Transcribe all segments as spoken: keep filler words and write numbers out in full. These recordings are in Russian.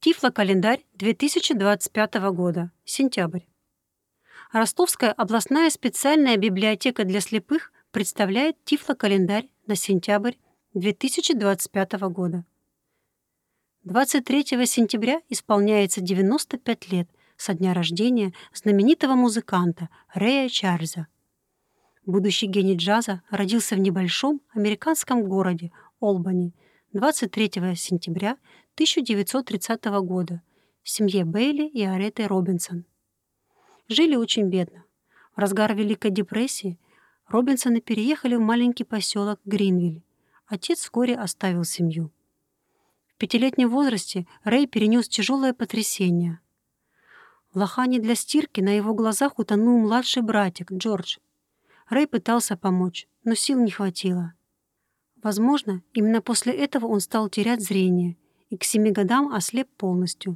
Тифлокалендарь две тысячи двадцать пятого года. Сентябрь. Ростовская областная специальная библиотека для слепых представляет Тифлокалендарь на сентябрь две тысячи двадцать пятого года. двадцать третьего сентября исполняется девяносто пять лет со дня рождения знаменитого музыканта Рэя Чарльза. Будущий гений джаза родился в небольшом американском городе Олбани двадцать третьего сентября тысяча девятьсот тридцатого года в семье Бейли и Ареты Робинсон. Жили очень бедно. В разгар Великой депрессии Робинсоны переехали в маленький поселок Гринвиль. Отец вскоре оставил семью. В пятилетнем возрасте Рэй перенес тяжелое потрясение. В лохане для стирки на его глазах утонул младший братик Джордж. Рэй пытался помочь, но сил не хватило. Возможно, именно после этого он стал терять зрение и к семи годам ослеп полностью.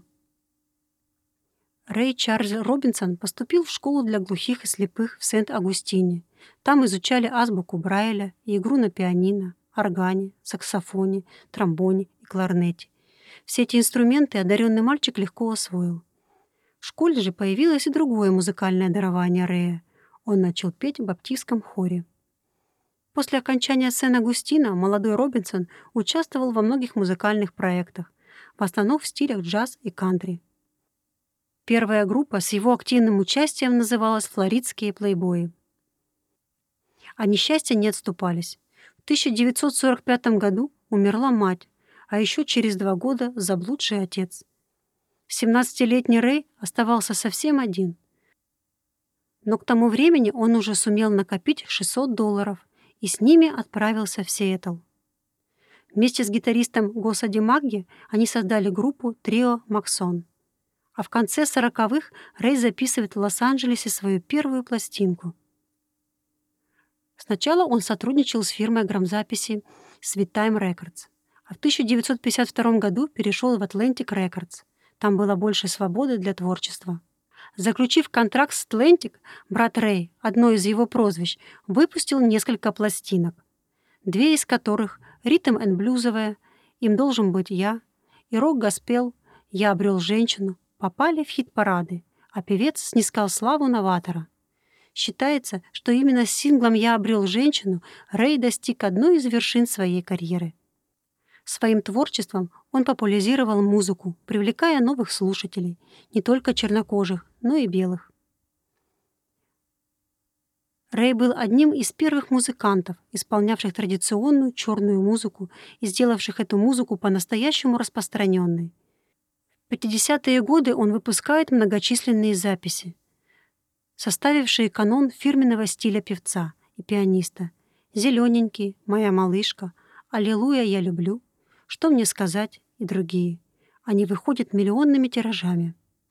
Рэй Чарльз Робинсон поступил в школу для глухих и слепых в Сент-Агустине. Там изучали азбуку Брайля и игру на пианино, органе, саксофоне, тромбоне и кларнете. Все эти инструменты одаренный мальчик легко освоил. В школе же появилось и другое музыкальное дарование Рэя. Он начал петь в баптистском хоре. После окончания Сент-Агустина молодой Робинсон участвовал во многих музыкальных проектах, в основном в стилях джаз и кантри. Первая группа с его активным участием называлась «Флоридские плейбои». А несчастья не отступались. В тысяча девятьсот сорок пятом году умерла мать, а еще через два года заблудший отец. семнадцатилетний Рэй оставался совсем один. Но к тому времени он уже сумел накопить шестьсот долларов и с ними отправился в Сиэтл. Вместе с гитаристом Госо Ди Магги они создали группу «Трио Максон». А в конце сороковых Рэй записывает в Лос-Анджелесе свою первую пластинку. Сначала он сотрудничал с фирмой грамзаписи Sweet Time Records, а в тысяча девятьсот пятьдесят втором году перешел в Atlantic Records. Там было больше свободы для творчества. Заключив контракт с Atlantic, брат Рэй, одно из его прозвищ, выпустил несколько пластинок, две из которых — ритм энд блюзовая, «Им должен быть я» и рок-госпел «Я обрел женщину» попали в хит-парады, а певец снискал славу новатора. Считается, что именно с синглом «Я обрел женщину» Рэй достиг одной из вершин своей карьеры. Своим творчеством он популяризировал музыку, привлекая новых слушателей, не только чернокожих, но и белых. Рэй был одним из первых музыкантов, исполнявших традиционную черную музыку и сделавших эту музыку по-настоящему распространенной. В пятидесятые годы он выпускает многочисленные записи, составившие канон фирменного стиля певца и пианиста: «Зелененький», «Моя малышка», «Аллилуйя, я люблю», «Что мне сказать» и другие. Они выходят миллионными тиражами.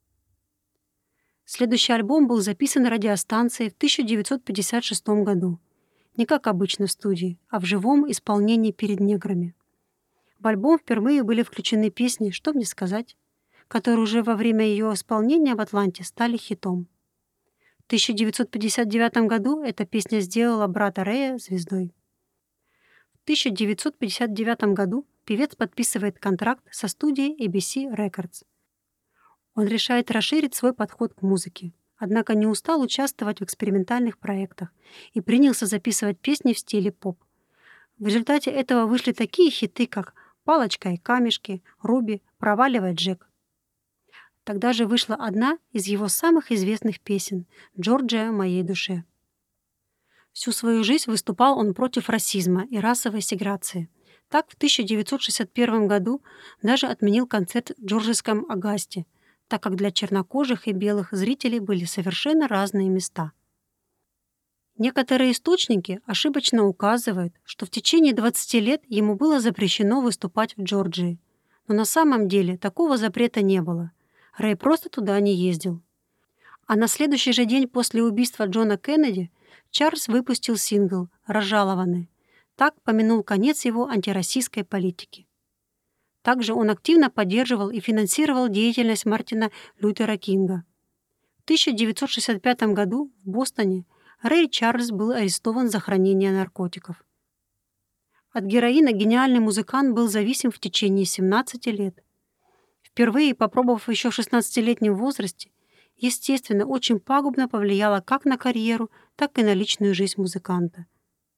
Следующий альбом был записан радиостанцией в тысяча девятьсот пятьдесят шестом году. Не как обычно в студии, а в живом исполнении перед неграми. В альбом впервые были включены песни «Что мне сказать», которые уже во время ее исполнения в Атланте стали хитом. В тысяча девятьсот пятьдесят девятом году эта песня сделала брата Рэя звездой. В тысяча девятьсот пятьдесят девятом году певец подписывает контракт со студией эй би си Records. Он решает расширить свой подход к музыке, однако не устал участвовать в экспериментальных проектах и принялся записывать песни в стиле поп. В результате этого вышли такие хиты, как «Палочка и камешки», «Руби», «Проваливай, Джек». Тогда же вышла одна из его самых известных песен «Джорджия моей душе». Всю свою жизнь выступал он против расизма и расовой сегрегации. Так, в тысяча девятьсот шестьдесят первом году даже отменил концерт в Джорджийском Агасте, так как для чернокожих и белых зрителей были совершенно разные места. Некоторые источники ошибочно указывают, что в течение двадцати лет ему было запрещено выступать в Джорджии, но на самом деле такого запрета не было. Рэй просто туда не ездил. А на следующий же день после убийства Джона Кеннеди Чарльз выпустил сингл «Разжалованный». Так помянул конец его антироссийской политики. Также он активно поддерживал и финансировал деятельность Мартина Лютера Кинга. В тысяча девятьсот шестьдесят пятом году в Бостоне Рэй Чарльз был арестован за хранение наркотиков. От героина гениальный музыкант был зависим в течение семнадцати лет. В впервые попробовав еще в шестнадцатилетнем возрасте, естественно, очень пагубно повлияло как на карьеру, так и на личную жизнь музыканта.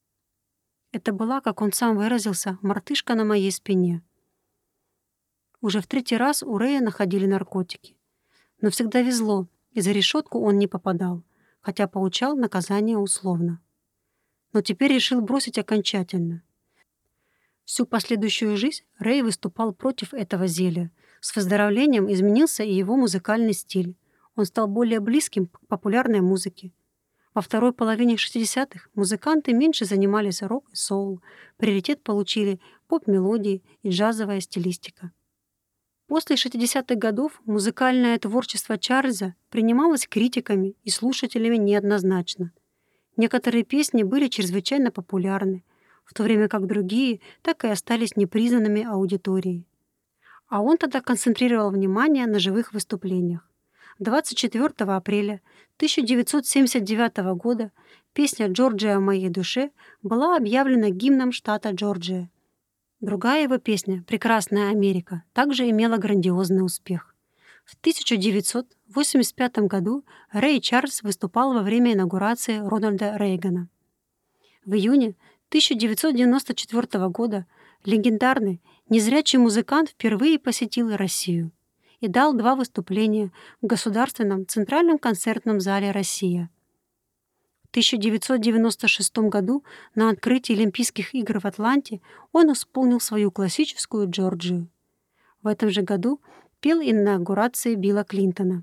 Это была, как он сам выразился, мартышка на моей спине. Уже в третий раз у Рэя находили наркотики. Но всегда везло, и за решетку он не попадал, хотя получал наказание условно. Но теперь решил бросить окончательно. Всю последующую жизнь Рэй выступал против этого зелья. С выздоровлением изменился и его музыкальный стиль. Он стал более близким к популярной музыке. Во второй половине шестидесятых музыканты меньше занимались рок и соул. Приоритет получили поп-мелодии и джазовая стилистика. После шестидесятых годов музыкальное творчество Чарльза принималось критиками и слушателями неоднозначно. Некоторые песни были чрезвычайно популярны, в то время как другие так и остались непризнанными аудиторией. А он тогда концентрировал внимание на живых выступлениях. двадцать четвёртого апреля тысяча девятьсот семьдесят девятого года песня «Джорджия в моей душе» была объявлена гимном штата Джорджия. Другая его песня «Прекрасная Америка» также имела грандиозный успех. В тысяча девятьсот восемьдесят пятом году Рэй Чарльз выступал во время инаугурации Рональда Рейгана. В июне тысяча девятьсот девяносто четвёртого года легендарный незрячий музыкант впервые посетил Россию и дал два выступления в Государственном центральном концертном зале «Россия». В тысяча девятьсот девяносто шестом году на открытии Олимпийских игр в Атланте он исполнил свою классическую «Джорджию». В этом же году пел и на инаугурации Билла Клинтона.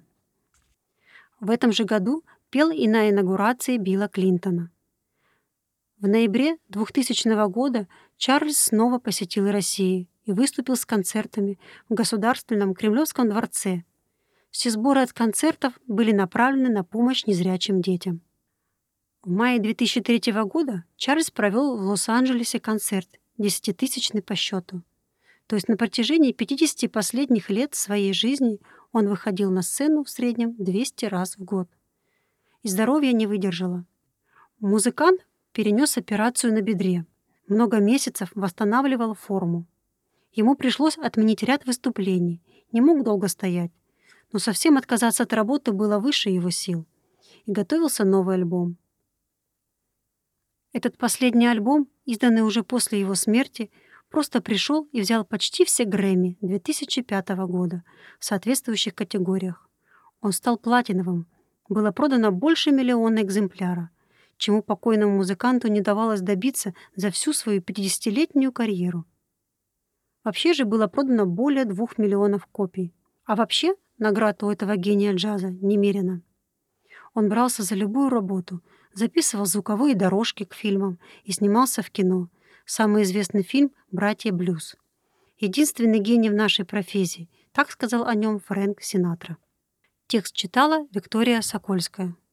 В этом же году пел и на инаугурации Билла Клинтона. В ноябре двухтысячного года Чарльз снова посетил Россию и выступил с концертами в Государственном Кремлевском дворце. Все сборы от концертов были направлены на помощь незрячим детям. В мае две тысячи третьего года Чарльз провел в Лос-Анджелесе концерт, десятитысячный по счету. То есть на протяжении пятидесяти последних лет своей жизни он выходил на сцену в среднем двести раз в год. И здоровье не выдержало. Музыкант перенес операцию на бедре. Много месяцев восстанавливал форму. Ему пришлось отменить ряд выступлений, не мог долго стоять. Но совсем отказаться от работы было выше его сил. И готовился новый альбом. Этот последний альбом, изданный уже после его смерти, просто пришел и взял почти все Грэмми две тысячи пятого года в соответствующих категориях. Он стал платиновым. Было продано больше миллиона экземпляров, чему покойному музыканту не давалось добиться за всю свою пятидесятилетнюю карьеру. Вообще же было продано более двух миллионов копий. А вообще наград у этого гения джаза немерено. Он брался за любую работу, записывал звуковые дорожки к фильмам и снимался в кино. Самый известный фильм «Братья Блюз». Единственный гений в нашей профессии, так сказал о нем Фрэнк Синатра. Текст читала Виктория Сокольская.